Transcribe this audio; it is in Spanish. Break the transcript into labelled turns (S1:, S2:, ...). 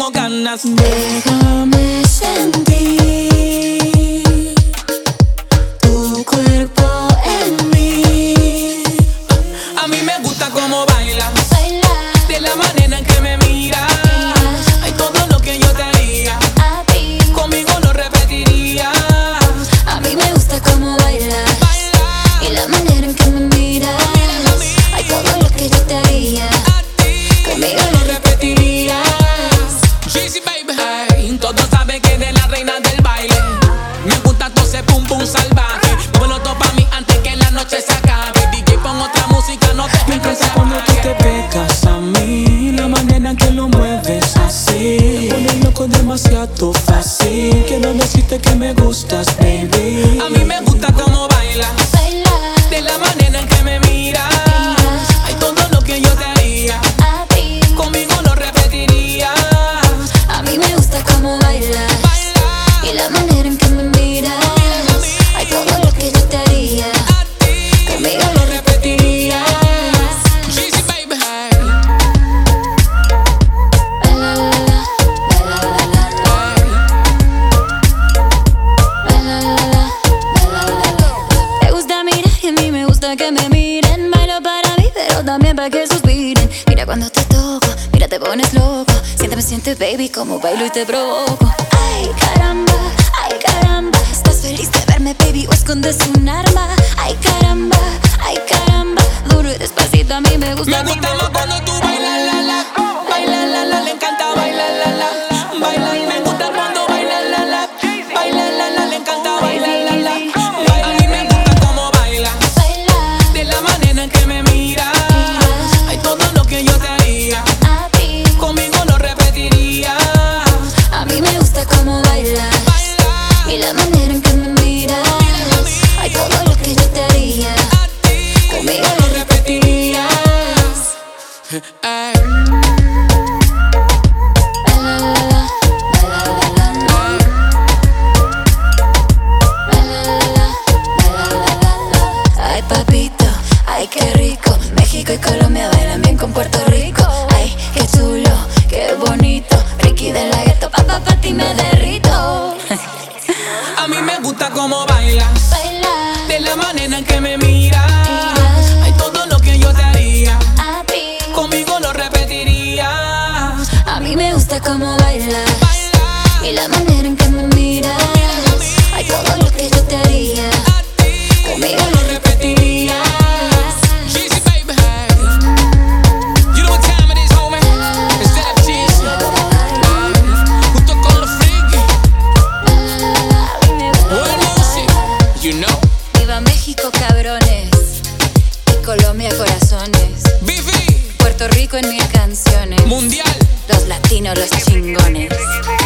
S1: tengo ganas.
S2: Déjame sentir tu cuerpo en mí.
S1: A mí me gusta cómo bailas,
S2: Bailar
S1: de la manera en que me miras. Hay todo lo que yo te haría,
S2: a ti.
S1: conmigo lo repetiría.
S2: A mí me gusta cómo bailas y la manera en que me miras. Hay todo lo que yo te haría, conmigo lo repetirías.
S1: Jeezy baby, hey, todos saben que eres la reina del baile. Me gusta todo ese pum pum salvaje. Vuelo todo pa' mí antes que la noche se acabe. DJ pon otra música, no te
S3: Me encanta cuando tú te pegas a mí, la manera en que lo mueves así. Me pone loco demasiado fácil. Quiero decirte que me gustas, baby.
S1: A mí me gusta cómo bailas,
S2: Bailar
S1: de la manera en que me miras. Hay todo lo que yo te haría,
S2: a ti.
S1: conmigo lo repetiría.
S2: A mí me gusta cómo bailas y la manera en que me miras. Hay todo lo que yo te haría, conmigo lo repetirías.
S1: Jeezy baby, hey.
S2: La, la, la, la, la, la, la, la. Te gusta mirar y a mí me gusta que me miren. Bailo para mí, pero también para que suspiren. Mira cuando te toco, mira te pones loco. Siente baby como bailo y te provoco. Ay caramba, estás feliz de verme baby o escondes un arma. Ay caramba, duro y despacito a mí me gusta.
S1: Me gusta más cuando tú bailas la la, baila la la, le encanta bailar la la, baila. Me gusta cuando baila la la, baila la la, le encanta bailar la la, baila. A mí me gusta cómo bailas, de la manera en que me miras. Hay todo lo que yo te haría,
S2: A ti,
S1: conmigo lo repetiría.
S2: a mí me gusta cómo bailas y la manera en que me miras. Hay todo lo que yo te haría, conmigo lo repetirías.
S1: Ay.
S2: La, la, la, la, la, la, la. Ay papito, ay qué rico. México y Colombia bailan bien con Puerto Rico. Ay qué chulo, qué bonito. Ricky de la gueto, pa' ti me derrito.
S1: A mí me gusta cómo bailas,
S2: Bailar
S1: de la manera en que me miras.
S2: Miras.
S1: Hay todo lo que yo te haría,
S2: a ti.
S1: conmigo lo repetiría.
S2: A mí me gusta cómo bailas y la manera en que me miras. Hay todo lo que yo te haría, conmigo lo repetirías.
S1: Jeezy baby, hey. You know what time it is, homie? Instead of Jeezy, junto con los freaky, World Music, you know.
S2: Viva México, cabrones, y Colombia, corazones.
S1: BV,
S2: Puerto Rico en mil canciones.
S1: Mundial.
S2: Los latinos, los chingones.